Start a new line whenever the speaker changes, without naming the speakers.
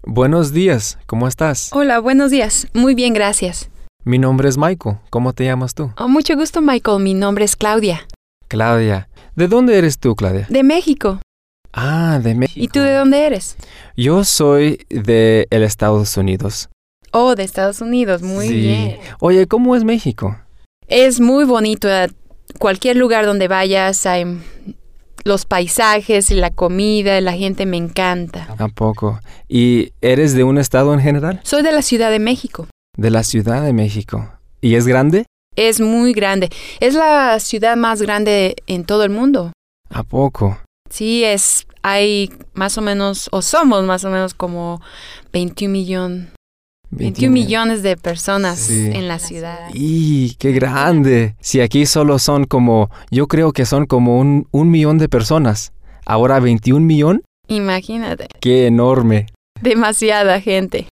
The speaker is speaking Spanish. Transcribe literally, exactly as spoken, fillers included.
Buenos días, ¿cómo estás?
Hola, buenos días. Muy bien, gracias.
Mi nombre es Michael. ¿Cómo te llamas tú?
Oh, mucho gusto, Michael. Mi nombre es Claudia.
Claudia. ¿De dónde eres tú, Claudia?
De México.
Ah, de México.
¿Y tú de dónde eres?
Yo soy de el Estados Unidos.
Oh, de Estados Unidos. Muy
Sí.
bien.
Oye, ¿cómo es México?
Es muy bonito. A cualquier lugar donde vayas, hay los paisajes y la comida, la gente me encanta.
¿A poco? ¿Y eres de un estado en general?
Soy de la Ciudad de México.
De la Ciudad de México. ¿Y es grande?
Es muy grande. Es la ciudad más grande en todo el mundo.
¿A poco?
Sí, es, hay más o menos, o somos más o menos como veintiún millones. veintiún millones de personas
Sí.
en la ciudad.
¡Y qué grande! Si aquí solo son como, yo creo que son como un, un millón de personas. Ahora veintiún millón.
Imagínate,
¡Qué enorme!
demasiada gente.